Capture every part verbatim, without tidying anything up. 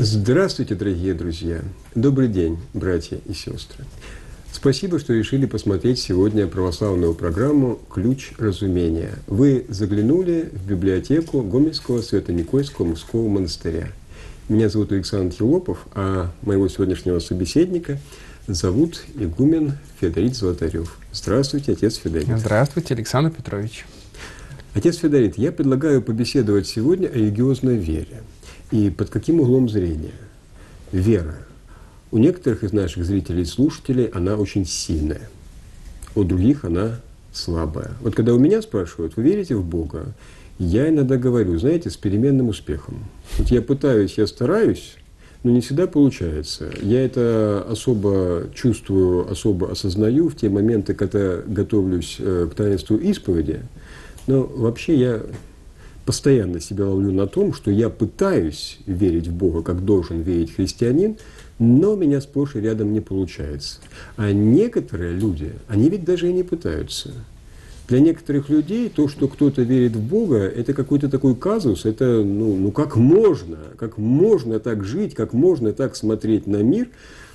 Здравствуйте, дорогие друзья! Добрый день, братья и сестры! Спасибо, что решили посмотреть сегодня православную программу «Ключ разумения». Вы заглянули в библиотеку Гомельского Свято-Никольского мужского монастыря. Меня зовут Александр Елопов, а моего сегодняшнего собеседника зовут игумен Феодорит Золотарев. Здравствуйте, отец Феодорит. Здравствуйте, Александр Петрович. Отец Феодорит, я предлагаю побеседовать сегодня о религиозной вере. И под каким углом зрения? Вера. У некоторых из наших зрителей и слушателей она очень сильная, у других она слабая. Вот когда у меня спрашивают, вы верите в Бога, я иногда говорю, знаете, с переменным успехом. Вот я пытаюсь, я стараюсь, но не всегда получается. Я это особо чувствую, особо осознаю в те моменты, когда готовлюсь к таинству исповеди. Но вообще я постоянно себя ловлю на том, что я пытаюсь верить в Бога, как должен верить христианин, но у меня сплошь и рядом не получается. А некоторые люди, они ведь даже и не пытаются. Для некоторых людей то, что кто-то верит в Бога, это какой-то такой казус, это ну, ну как можно, как можно так жить, как можно так смотреть на мир.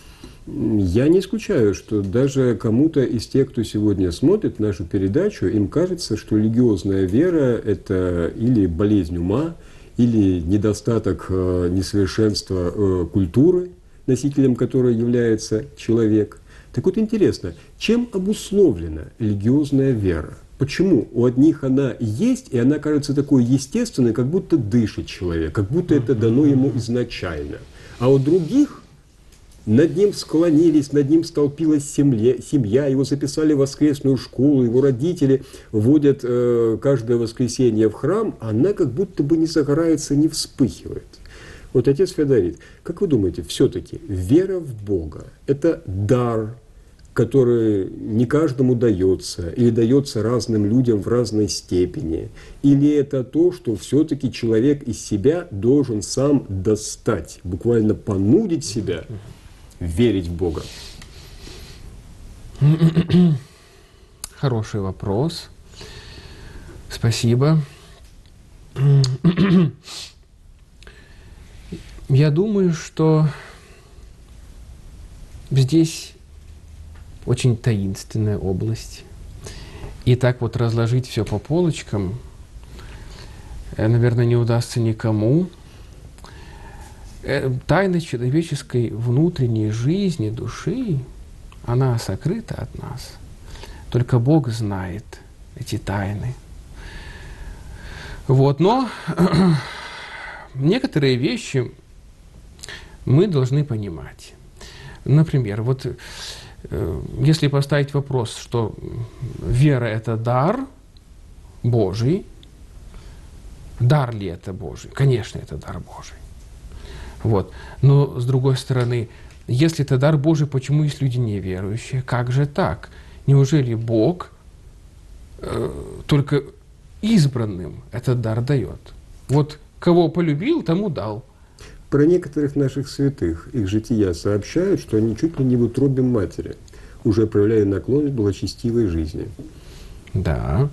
Я не исключаю, что даже кому-то из тех, кто сегодня смотрит нашу передачу, им кажется, что религиозная вера – это или болезнь ума, или недостаток, несовершенства культуры, носителем которой является человек. Так вот интересно, чем обусловлена религиозная вера? Почему у одних она есть, и она кажется такой естественной, как будто дышит человек, как будто это дано ему изначально, а у других над ним склонились, над ним столпилась семья, семья, его записали в воскресную школу, его родители водят э, каждое воскресенье в храм, она как будто бы не загорается, не вспыхивает. Вот, отец Феодорит, как вы думаете, все-таки вера в Бога – это дар, который не каждому дается, или дается разным людям в разной степени, или это то, что все-таки человек из себя должен сам достать, буквально понудить себя верить в Бога? Хороший вопрос. Спасибо. Я думаю, что здесь очень таинственная область. И так вот разложить все по полочкам, наверное, не удастся никому. Тайна человеческой внутренней жизни, души, она сокрыта от нас. Только Бог знает эти тайны. Вот, но некоторые вещи мы должны понимать. Например, вот если поставить вопрос, что вера – это дар Божий, дар ли это Божий? Конечно, это дар Божий. Вот. Но, с другой стороны, если это дар Божий, почему есть люди неверующие? Как же так? Неужели Бог э, только избранным этот дар дает? Вот кого полюбил, тому дал. Про некоторых наших святых, их жития сообщают, что они чуть ли не в утробе матери уже проявляли наклонность к благочестивой жизни. Да.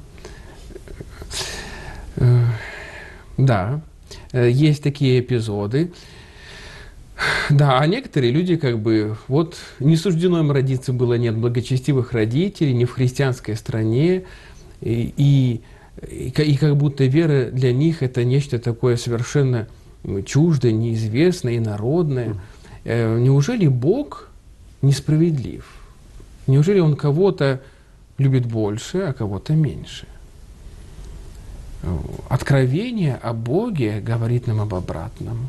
Э, да. Есть такие эпизоды. Да, а некоторые люди как бы, вот не суждено им родиться было, нет благочестивых родителей, не в христианской стране, и, и, и как будто вера для них это нечто такое совершенно чуждое, неизвестное, инородное. Неужели Бог несправедлив? Неужели Он кого-то любит больше, а кого-то меньше? Откровение о Боге говорит нам об обратном.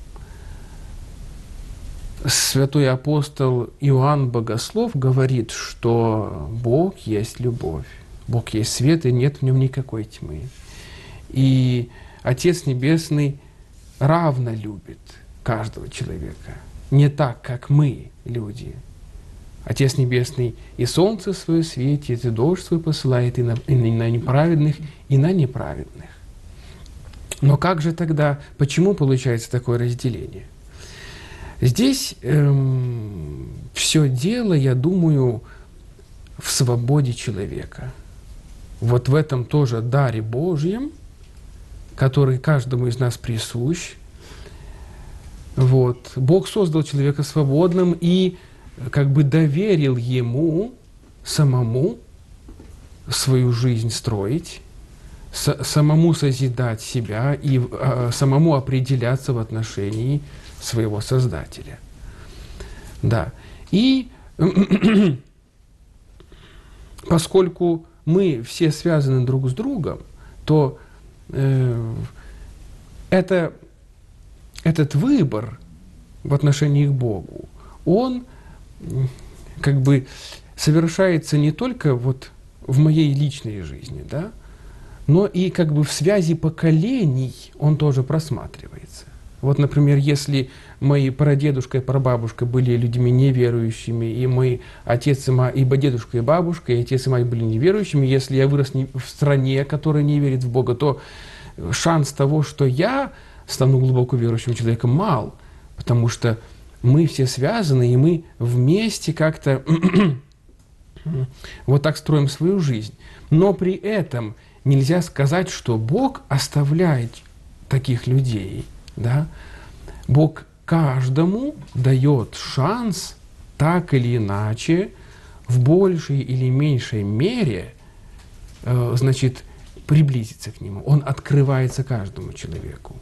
Святой апостол Иоанн Богослов говорит, что Бог есть любовь, Бог есть свет, и нет в нем никакой тьмы. И Отец Небесный равно любит каждого человека, не так, как мы, люди. Отец Небесный и солнце свое светит, и дождь свой посылает и на, и на неправедных, и на неправедных. Но как же тогда, почему получается такое разделение? Здесь эм, все дело, я думаю, в свободе человека. Вот в этом тоже даре Божьем, который каждому из нас присущ, Вот. Бог создал человека свободным и как бы доверил ему самому свою жизнь строить, с, самому созидать себя и а, самому определяться в отношении своего Создателя. Да. И поскольку мы все связаны друг с другом, то э, это, этот выбор в отношении к Богу, он как бы совершается не только вот в моей личной жизни, да, но и как бы в связи поколений он тоже просматривается. Вот, например, если мои прадедушка и прабабушка были людьми неверующими, и мой отец и мать, ибо дедушка и бабушка, и отец и мать были неверующими, если я вырос в стране, которая не верит в Бога, то шанс того, что я стану глубоко верующим человеком, мал, потому что мы все связаны, и мы вместе как-то вот так строим свою жизнь. Но при этом нельзя сказать, что Бог оставляет таких людей. Да? Бог каждому дает шанс так или иначе, в большей или меньшей мере, э, значит, приблизиться к Нему. Он открывается каждому человеку.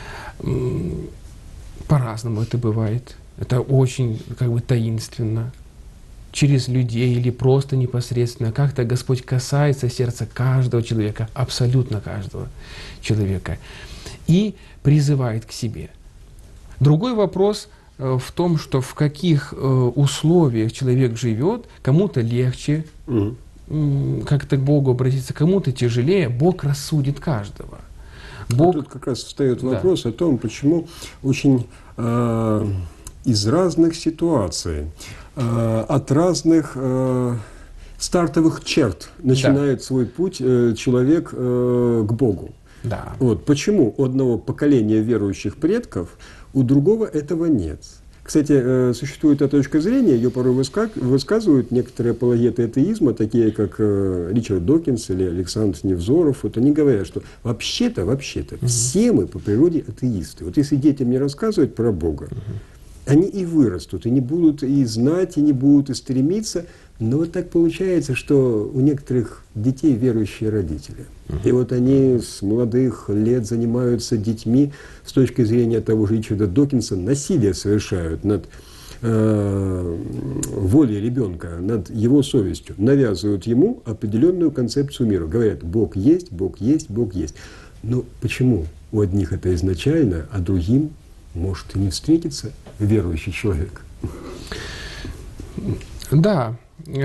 По-разному это бывает. Это очень как бы таинственно. Через людей или просто непосредственно. Как-то Господь касается сердца каждого человека, абсолютно каждого человека, и призывает к себе. Другой вопрос в том, что в каких условиях человек живет, кому-то легче угу. как-то к Богу обратиться, кому-то тяжелее. Бог рассудит каждого. Бог... А тут как раз встает вопрос да. о том, почему очень э, из разных ситуаций, э, от разных э, стартовых черт начинает да. свой путь э, человек э, к Богу. Да. Вот. Почему у одного поколения верующих предков, у другого этого нет? Кстати, существует эта точка зрения, ее порой высказывают некоторые апологеты атеизма, такие как Ричард Докинс или Александр Невзоров. Вот они говорят, что вообще-то, вообще-то, угу. все мы по природе атеисты. Вот если детям не рассказывать про Бога, угу. они и вырастут, и не будут и знать, и не будут и стремиться. Но вот так получается, что у некоторых детей верующие родители. Uh-huh. И вот они с молодых лет занимаются детьми с точки зрения того же Ричарда Докинса, насилие совершают над э, волей ребенка, над его совестью, навязывают ему определенную концепцию мира. Говорят, Бог есть, Бог есть, Бог есть. Но почему у одних это изначально, а другим может и не встретиться верующий человек? Да.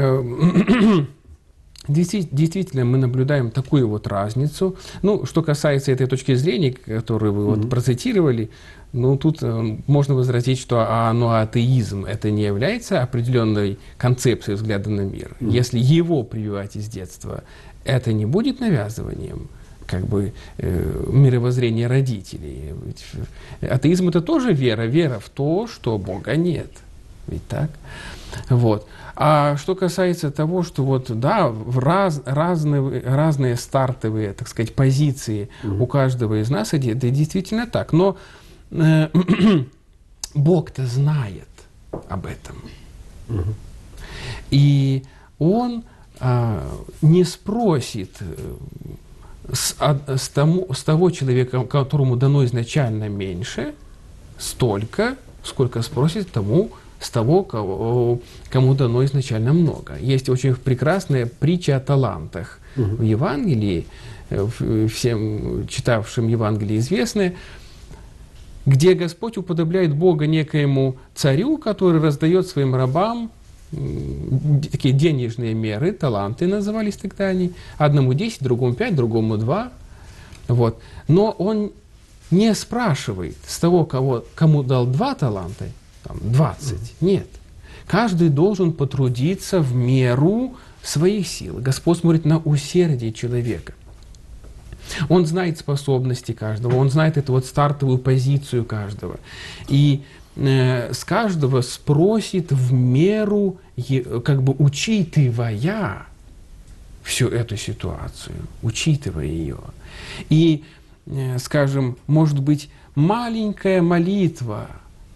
Действительно, мы наблюдаем такую вот разницу. Ну, что касается этой точки зрения, которую вы вот mm-hmm. процитировали, ну, тут можно возразить, что а, ну, атеизм это не является определенной концепцией взгляда на мир. Mm-hmm. Если его прививать из детства, это не будет навязыванием как бы э, мировоззрения родителей. Ведь атеизм это тоже вера, вера в то, что Бога нет. Ведь так? Вот. А что касается того, что вот, да, в раз, разные, разные стартовые, так сказать, позиции угу. у каждого из нас, это, это действительно так. Но э, Бог-то знает об этом. Угу. И Он э, не спросит с, с, тому, с того человека, которому дано изначально меньше, столько, сколько спросит тому, с того, кого, кому дано изначально много. Есть очень прекрасная притча о талантах угу. в Евангелии, всем читавшим Евангелие известная, где Господь уподобляет Бога некоему царю, который раздает своим рабам такие денежные меры, таланты назывались тогда они, одному десять, другому пять, другому два. Вот. Но он не спрашивает с того, кого, кому дал два таланта, двадцать. Нет. Каждый должен потрудиться в меру своих сил. Господь смотрит на усердие человека. Он знает способности каждого, Он знает эту вот стартовую позицию каждого. И э, с каждого спросит в меру, как бы учитывая всю эту ситуацию, учитывая ее. И, э, скажем, может быть, маленькая молитва,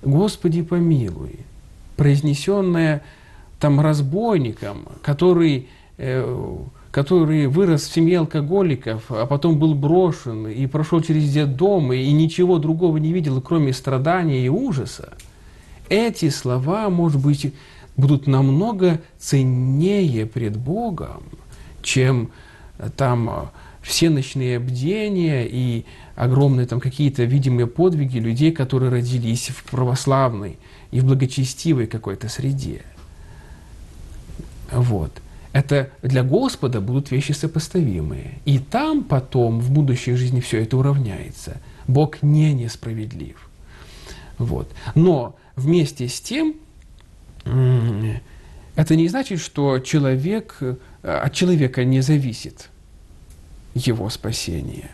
«Господи помилуй», произнесенное там разбойником, который, э, который вырос в семье алкоголиков, а потом был брошен и прошел через детдом, и ничего другого не видел, кроме страдания и ужаса, эти слова, может быть, будут намного ценнее пред Богом, чем там все ночные бдения и огромные там какие-то видимые подвиги людей, которые родились в православной и в благочестивой какой-то среде. Вот. Это для Господа будут вещи сопоставимые. И там потом, в будущей жизни, все это уравняется. Бог не несправедлив. Вот. Но вместе с тем, это не значит, что человек, от человека не зависит его спасение.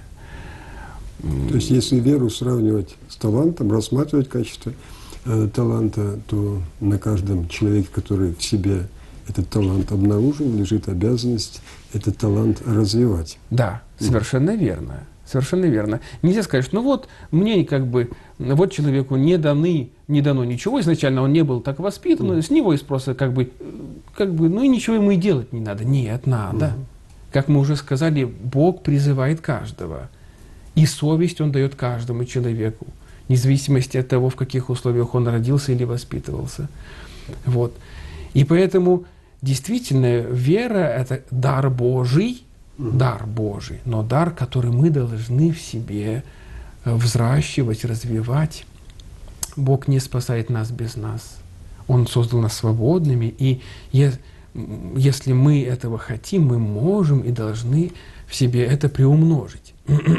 То есть, если веру сравнивать с талантом, рассматривать качество э, таланта, то на каждом человеке, который в себе этот талант обнаружил, лежит обязанность этот талант развивать. Да, совершенно верно. Совершенно верно. Нельзя сказать, что ну вот, мне как бы, вот человеку не даны, не дано ничего, изначально он не был так воспитан, mm. с него есть просто как бы, как бы, ну и ничего ему и делать не надо. Нет, надо. Mm. Как мы уже сказали, Бог призывает каждого. И совесть Он дает каждому человеку, вне зависимости от того, в каких условиях он родился или воспитывался. Вот. И поэтому действительно вера – это дар Божий, дар Божий, но дар, который мы должны в себе взращивать, развивать. Бог не спасает нас без нас. Он создал нас свободными, и если мы этого хотим, мы можем и должны в себе это приумножить.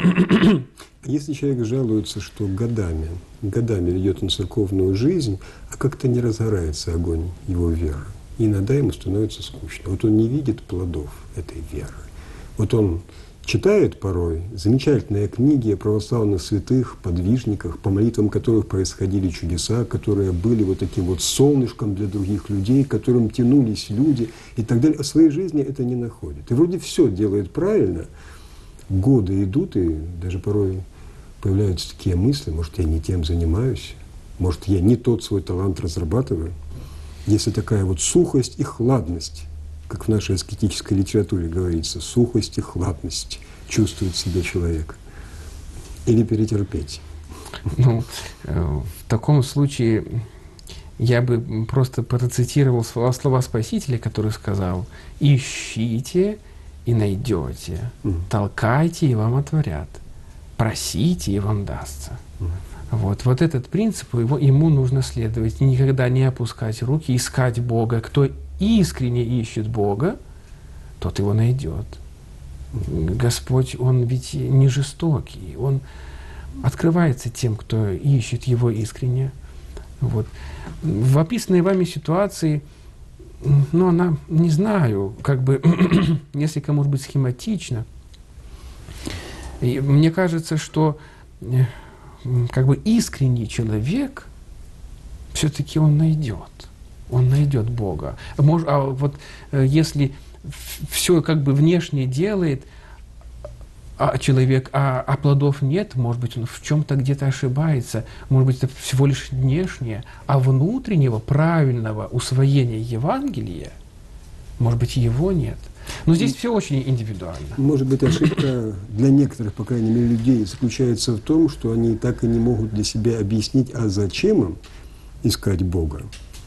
Если человек жалуется, что годами, годами ведет он церковную жизнь, а как-то не разгорается огонь его веры, и иногда ему становится скучно. Вот он не видит плодов этой веры. Вот он читает порой замечательные книги о православных святых, подвижниках, по молитвам которых происходили чудеса, которые были вот таким вот солнышком для других людей, к которым тянулись люди и так далее. А в своей жизни это не находит. И вроде все делает правильно, годы идут, и даже порой появляются такие мысли, может, я не тем занимаюсь, может, я не тот свой талант разрабатываю. Если такая вот сухость и хладность, как в нашей аскетической литературе говорится, сухость и хладность чувствует в себе человек. Или перетерпеть. Ну, в таком случае я бы просто процитировал слова Спасителя, который сказал: «Ищите и найдете, mm. толкайте и вам отворят, просите и вам дастся». Mm. Вот, вот этот принцип, его, ему нужно следовать, никогда не опускать руки, искать Бога. Кто искренне ищет Бога, тот его найдет. Господь, Он ведь не жестокий, Он открывается тем, кто ищет Его искренне. Вот. В описанной вами ситуации, ну, она, не знаю, как бы, несколько, может быть, схематично. И мне кажется, что как бы искренний человек все-таки он найдет. Он найдет Бога. Может, а вот если все как бы внешне делает, а человек, а, а плодов нет, может быть, он в чем-то где-то ошибается, может быть, это всего лишь внешнее, а внутреннего, правильного усвоения Евангелия, может быть, его нет. Но здесь все очень индивидуально. Может быть, ошибка для некоторых, по крайней мере, людей заключается в том, что они так и не могут для себя объяснить, а зачем им искать Бога.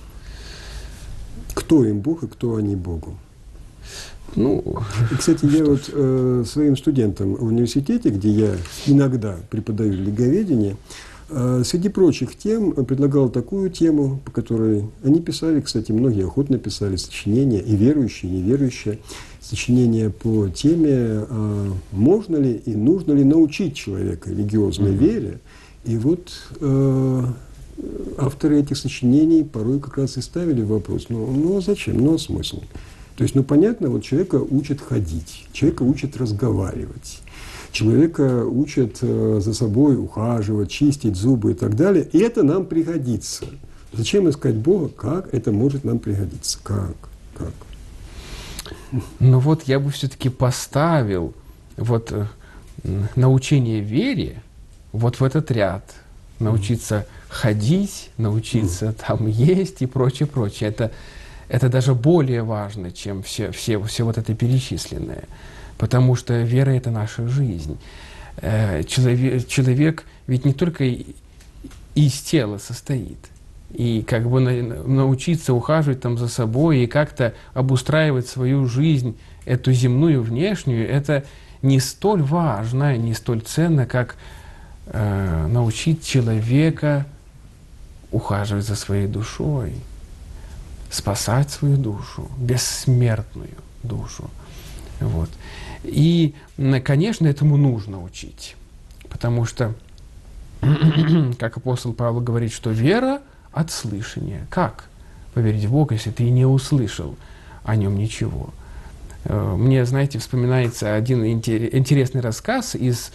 Кто им Бог и кто они Богу. Ну, и, кстати, я вот э, своим студентам в университете, где я иногда преподаю религоведение, э, среди прочих тем предлагал такую тему, по которой они писали, кстати, многие охотно писали сочинения, и верующие, и неверующие, сочинения по теме, э, можно ли и нужно ли научить человека религиозной mm-hmm. вере. И вот э, авторы этих сочинений порой как раз и ставили вопрос, ну, ну а зачем, ну а смысл? То есть, ну, понятно, вот человека учат ходить, человека учат разговаривать, человека учат э, за собой ухаживать, чистить зубы и так далее. И это нам пригодится. Зачем искать Бога? Как это может нам пригодиться? Как? Как? Ну вот я бы все-таки поставил вот э, научение вере вот в этот ряд научиться ходить, научиться там есть и прочее, прочее. Это, это даже более важно, чем все, все, все вот это перечисленное. Потому что вера — это наша жизнь. Человек, человек ведь не только из тела состоит. И как бы научиться ухаживать там за собой и как-то обустраивать свою жизнь, эту земную, внешнюю, это не столь важно, не столь ценно, как э, научить человека ухаживать за своей душой, спасать свою душу, бессмертную душу. Вот. И, конечно, этому нужно учить, потому что, как апостол Павел говорит, что вера от слышания. Как поверить в Бога, если ты не услышал о Нем ничего? Мне, знаете, вспоминается один интересный рассказ из,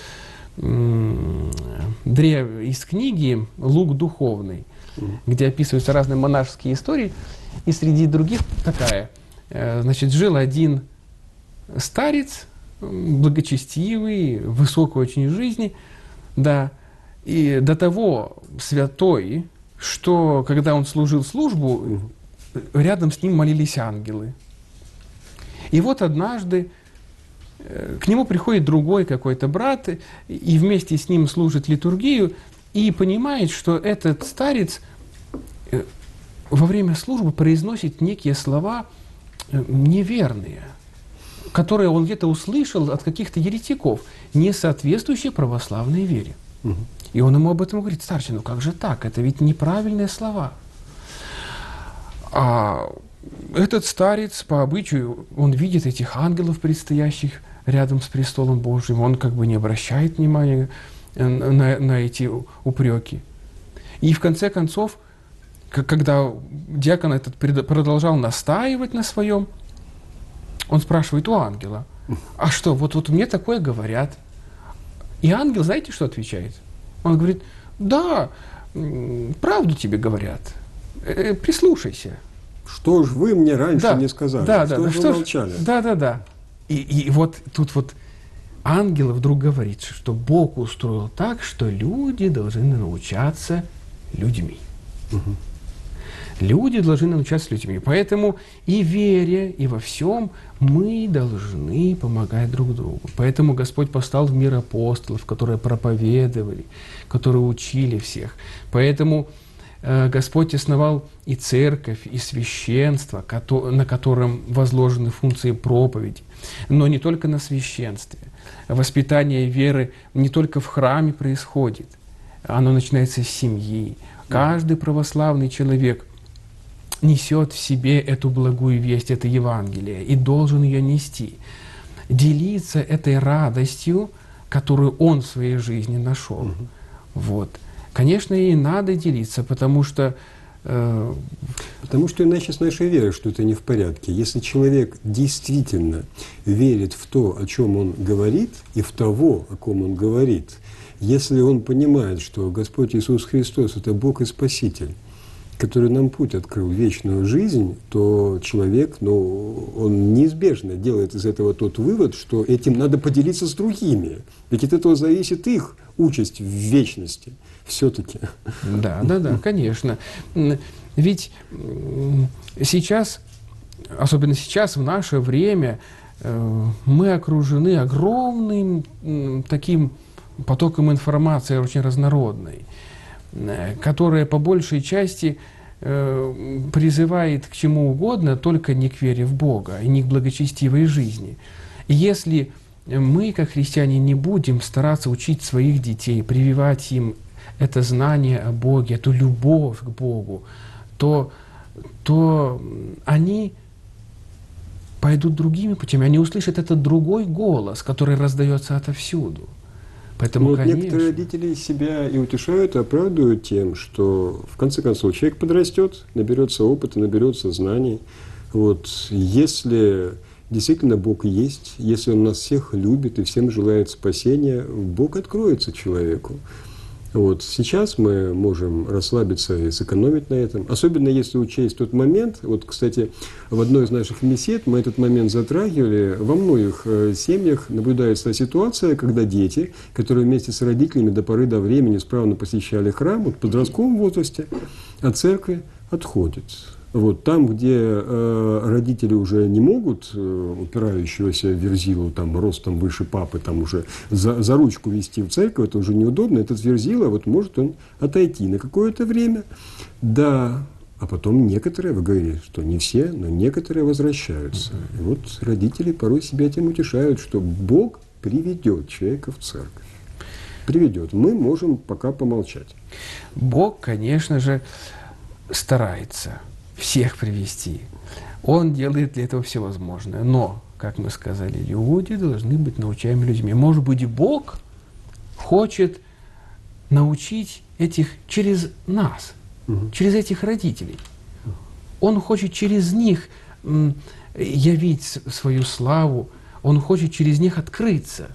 из книги «Лук духовный», где описываются разные монашеские истории, и среди других такая. Значит, жил один старец, благочестивый, высокой очень жизни, да, и до того святой, что когда он служил службу, рядом с ним молились ангелы. И вот однажды к нему приходит другой какой-то брат, и вместе с ним служит литургию, и понимает, что этот старец во время службы произносит некие слова неверные, которые он где-то услышал от каких-то еретиков, не соответствующие православной вере. Угу. И он ему об этом говорит: старче, ну как же так? Это ведь неправильные слова. А этот старец, по обычаю, он видит этих ангелов, предстоящих рядом с престолом Божьим, он как бы не обращает внимания на, на эти упреки. И в конце концов, когда диакон этот продолжал настаивать на своем, он спрашивает у ангела: а что, вот, вот мне такое говорят? И ангел, знаете, что отвечает? Он говорит: да, правду тебе говорят, прислушайся. Что ж вы мне раньше да, не сказали? Да, что да, ж что вы молчали? Да, да, да. И, и вот тут вот ангел вдруг говорит, что Бог устроил так, что люди должны научаться людьми. Угу. Люди должны научаться людьми. Поэтому и в вере, и во всем мы должны помогать друг другу. Поэтому Господь послал в мир апостолов, которые проповедовали, которые учили всех. Поэтому э, Господь основал и церковь, и священство, на котором возложены функции проповеди. Но не только на священстве. Воспитание веры не только в храме происходит. Оно начинается с семьи. Каждый православный человек несет в себе эту благую весть, это Евангелие, и должен ее нести. Делиться этой радостью, которую он в своей жизни нашел. Угу. Вот. Конечно, и надо делиться, потому что... Э... Потому что иначе с нашей верой что-то не в порядке. Если человек действительно верит в то, о чем он говорит, и в того, о ком он говорит, если он понимает, что Господь Иисус Христос – это Бог и Спаситель, который нам путь открыл, вечную жизнь, то человек, ну, он неизбежно делает из этого тот вывод, что этим надо поделиться с другими. Ведь от этого зависит их участь в вечности все-таки. Да, да, да, конечно. Ведь сейчас, особенно сейчас, в наше время, мы окружены огромным таким потоком информации, очень разнородной, которая по большей части э, призывает к чему угодно, только не к вере в Бога и не к благочестивой жизни. И если мы, как христиане, не будем стараться учить своих детей, прививать им это знание о Боге, эту любовь к Богу, то, то они пойдут другими путями, они услышат этот другой голос, который раздается отовсюду. Поэтому, вот конечно... некоторые родители себя и утешают, и оправдывают тем, что в конце концов человек подрастет, наберется опыта, наберется знаний. Вот, если действительно Бог есть, если Он нас всех любит и всем желает спасения, Бог откроется человеку. Вот сейчас мы можем расслабиться и сэкономить на этом. Особенно если учесть тот момент, вот, кстати, в одной из наших бесед мы этот момент затрагивали. Во многих э, семьях наблюдается ситуация, когда дети, которые вместе с родителями до поры до времени справно посещали храм, вот, в подростковом возрасте, от церкви отходят. Вот, там, где э, родители уже не могут э, упирающегося верзилу там, ростом выше папы там, уже за, за ручку вести в церковь, это уже неудобно, этот верзила, вот, может он отойти на какое-то время, да, а потом некоторые, вы говорили, что не все, но некоторые возвращаются. И вот родители порой себя этим утешают, что Бог приведет человека в церковь. Приведет. Мы можем пока помолчать. Бог, конечно же, старается всех привести. Он делает для этого все возможное. Но, как мы сказали, люди должны быть научаемыми людьми. Может быть, Бог хочет научить этих через нас, угу. через этих родителей. Он хочет через них явить свою славу, Он хочет через них открыться.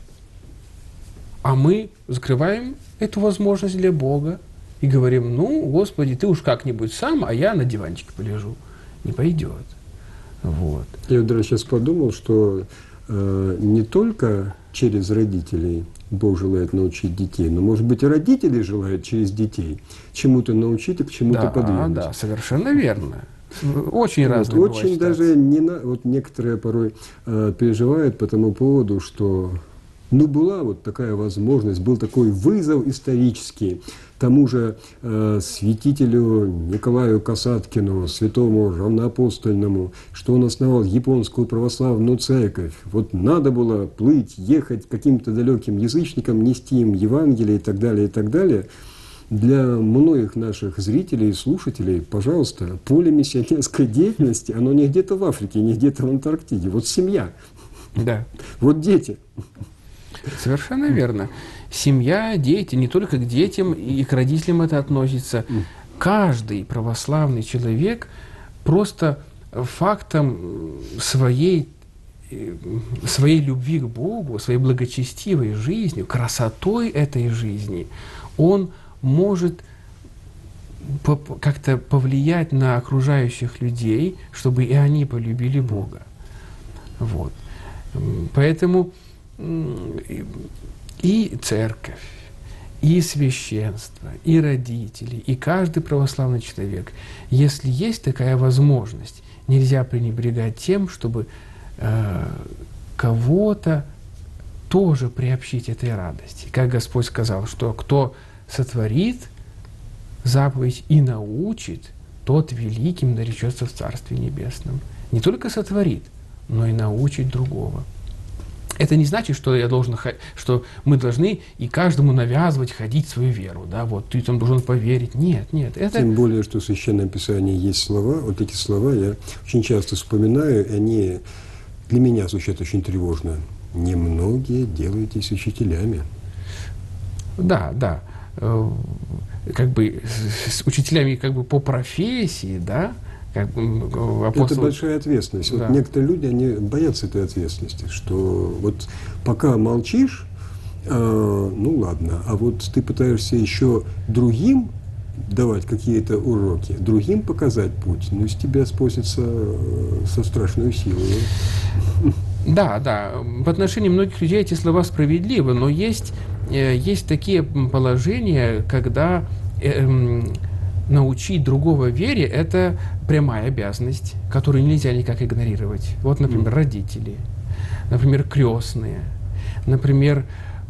А мы закрываем эту возможность для Бога и говорим: ну, Господи, ты уж как-нибудь сам, а я на диванчике полежу. Не пойдет. Вот. Я даже сейчас подумал, что э, не только через родителей Бог желает научить детей, но, может быть, и родители желают через детей чему-то научить и к чему-то да, подвинуть. Да, совершенно верно. Очень разные вот, очень даже не на, вот некоторые порой э, переживают по тому поводу, что ну, была вот такая возможность, был такой вызов исторический тому же э, святителю Николаю Касаткину, святому равноапостольному, что он основал японскую православную церковь. Вот надо было плыть, ехать каким-то далеким язычникам, нести им Евангелие и так далее, и так далее. Для многих наших зрителей и слушателей, пожалуйста, поле миссионерской деятельности, оно не где-то в Африке, не где-то в Антарктиде. Вот семья, да. Вот дети. Совершенно верно. Семья, дети, не только к детям и к родителям это относится. Каждый православный человек просто фактом своей, своей любви к Богу, своей благочестивой жизнью, красотой этой жизни, он может как-то повлиять на окружающих людей, чтобы и они полюбили Бога. Вот. Поэтому и церковь, и священство, и родители, и каждый православный человек, если есть такая возможность, нельзя пренебрегать тем, чтобы э, кого-то тоже приобщить этой радости. Как Господь сказал, что кто сотворит заповедь и научит, тот великим наречется в Царстве Небесном. Не только сотворит, но и научит другого. Это не значит, что я должен, что мы должны и каждому навязывать ходить свою веру, да, вот ты там должен поверить. Нет, нет. Это... Тем более, что в Священном Писании есть слова, вот эти слова я очень часто вспоминаю, и они для меня звучат очень тревожно. Немногие делаетесь учителями. Да, да. Как бы с учителями как бы по профессии, да. Как бы, апостол... Это большая ответственность. Да. Вот некоторые люди, они боятся этой ответственности, что вот пока молчишь, э, ну ладно, а вот ты пытаешься еще другим давать какие-то уроки, другим показать путь, ну с тебя спустится со страшной силой. Да, да. В отношении многих людей эти слова справедливы, но есть, э, есть такие положения, когда... Э, научить другого вере – это прямая обязанность, которую нельзя никак игнорировать. Вот, например, mm. родители, например, крестные, например,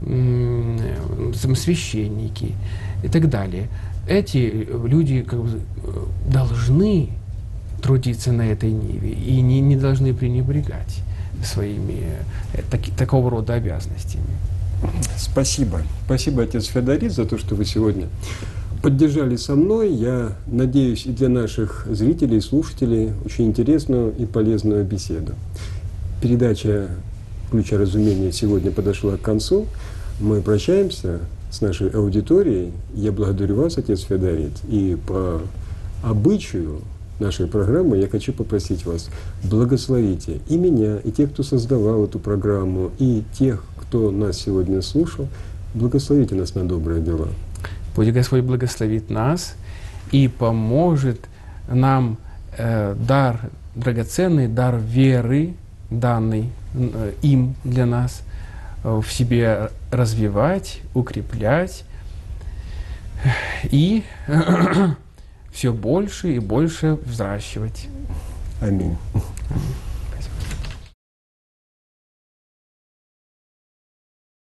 священники и так далее. Эти люди как бы должны трудиться на этой ниве и не, не должны пренебрегать своими таки, такого рода обязанностями. Спасибо. Спасибо, отец Феодорит, за то, что вы сегодня поддержали со мной, я надеюсь, и для наших зрителей и слушателей очень интересную и полезную беседу. Передача «Ключ разумения» сегодня подошла к концу. Мы прощаемся с нашей аудиторией. Я благодарю вас, отец Феодорит. И по обычаю нашей программы я хочу попросить вас: благословите и меня, и тех, кто создавал эту программу, и тех, кто нас сегодня слушал. Благословите нас на добрые дела. Пусть Господь благословит нас и поможет нам э, дар, драгоценный дар веры, данный э, им для нас, э, в себе развивать, укреплять и все больше и больше взращивать. Аминь. Аминь.